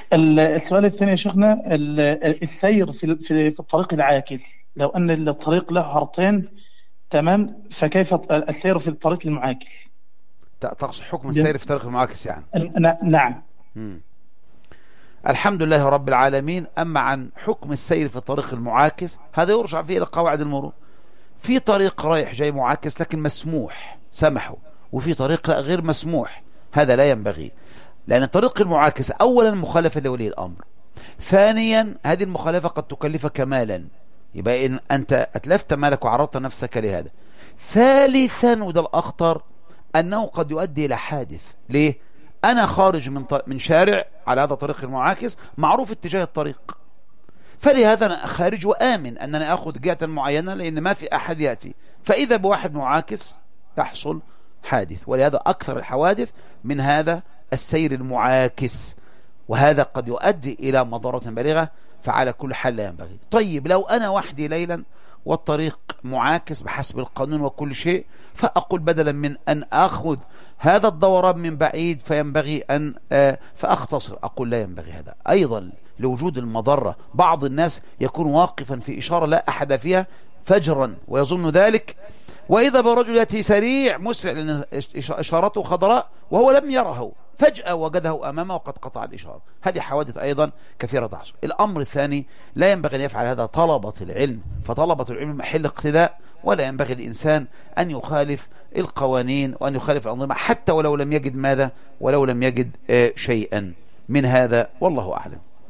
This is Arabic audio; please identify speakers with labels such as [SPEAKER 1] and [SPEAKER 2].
[SPEAKER 1] السؤال الثاني يا شيخنا، السير في الطريق العاكس. لو أن الطريق له هرتين، تمام، فكيف السير في الطريق المعاكس؟
[SPEAKER 2] تقصد حكم السير في طريق المعاكس يعني؟
[SPEAKER 1] نعم.
[SPEAKER 2] مم. الحمد لله رب العالمين. أما عن حكم السير في الطريق المعاكس، هذا يرجع فيه إلى قواعد المرور. في طريق رايح جاي معاكس لكن مسموح، سمحوا، وفي طريق لا غير مسموح، هذا لا ينبغي. لأن الطريق المعاكس أولا مخالفة لولي الأمر، ثانيا هذه المخالفة قد تكلفك مالا، يبقى إن أنت أتلفت مالك وعرضت نفسك لهذا. ثالثا وده الأخطر، أنه قد يؤدي إلى حادث. ليه؟ أنا خارج من شارع على هذا الطريق المعاكس معروف اتجاه الطريق، فلهذا أنا خارج وآمن أنني أخذ جهة معينة لأن ما في أحد يأتي، فإذا بواحد معاكس يحصل حادث. ولهذا أكثر الحوادث من هذا السير المعاكس، وهذا قد يؤدي إلى مضرة بالغة، فعلى كل حال لا ينبغي. طيب لو أنا وحدي ليلا والطريق معاكس بحسب القانون وكل شيء، فأقول بدلا من أن أخذ هذا الدوران من بعيد فينبغي أن فأختصر، أقول لا ينبغي هذا أيضا لوجود المضرة. بعض الناس يكون واقفا في إشارة لا أحد فيها فجرا ويظن ذلك، وإذا برجل يأتي سريع مسرع لأن إشارته خضراء وهو لم يره، فجأة وجده أمامه وقد قطع الإشارة. هذه حوادث أيضا كثيرة تحصل. الأمر الثاني، لا ينبغي أن يفعل هذا طلبة العلم، فطلبة العلم محل اقتداء، ولا ينبغي الإنسان أن يخالف القوانين وأن يخالف الأنظمة حتى ولو لم يجد ماذا، ولو لم يجد شيئا من هذا، والله أعلم.